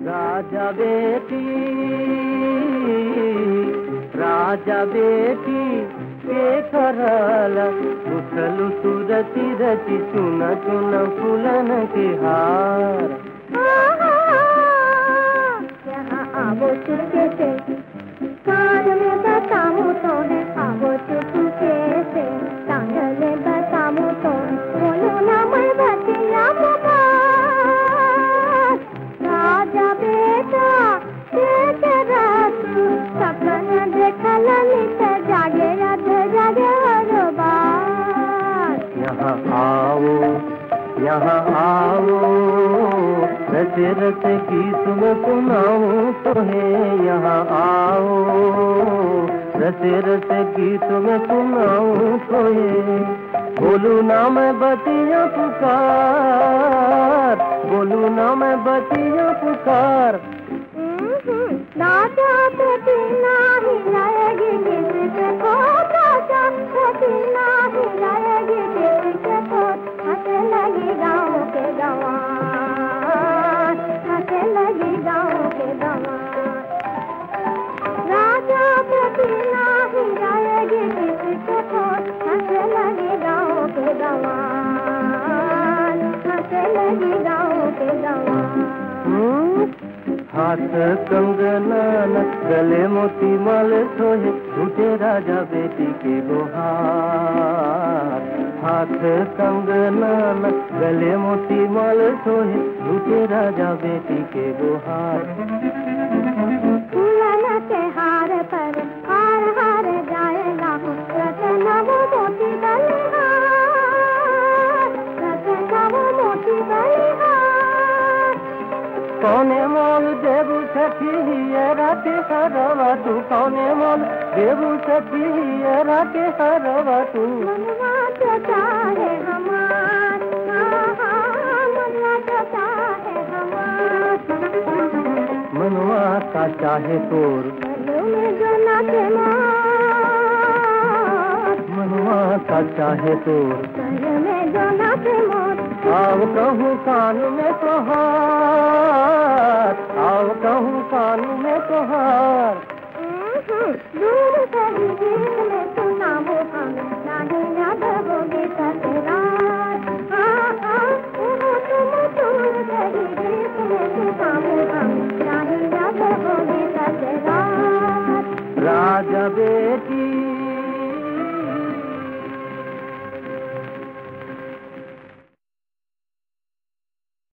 राजा बेटी के करला उथलु सुरति रचि चुन चुन फूलन के हार। यहाँ आवो चुपके से कान में बताऊं तो है, आवो चुपके से कान में बताऊं तो बोलो ना मैं बतिया पुकार। राजा बेटा सपन देखल नित जागे रात जागे हर बार। यहाँ आओ रचे रचे गीत में सुनाऊं तो है। यहाँ आओ रचे रचे गीत में सुनाऊं तो है। बोलू ना मैं बतिया पुकार, बोलू ना मैं बतिया पुकार। राजा बेटी नाही जाएगी किसके खोट, राजा बेटी नाही जाएगी किसके खोट। हंसे लगी गाँव के गंवार, हंसे लगी गाँव के गंवार। राजा बेटी नाही जाएगी किसके खोट, हंसे लगी गाँव के गंवार, हंसे लगी गाँव के गंवार। हाथ कंगना न गले मोती माल सोहे झूठे राजा बेटी के गुहार। हाथ कंगना न गले मोती माल सोहे झूठे राजा बेटी के गुहार। फूलन के हार पर हार हार जाएगा रतन वो मोती बलिहार, रतन वो मोती बलिहार। कौने मोल देवु सखी ये राते हरवा तू, कौने मोल देवु सखी ये राते हरवा तू। मनवा तो चाहे हमार, मनवा तो चाहे हमार। मनवा का चाहे तोर, में जो नाचे मोर, मनवा का चाहे तोर। में जो नाचे मोर। आओ कहूँ कान में तोहार, आओ कहूँ कान में तोहार। दूर से ही गीत में सुनाओ हम, नहीं याद होगी तकरार। तुम दूर से ही गीत में सुनाओ हम, नहीं याद होगी तकरार। राजा बेटी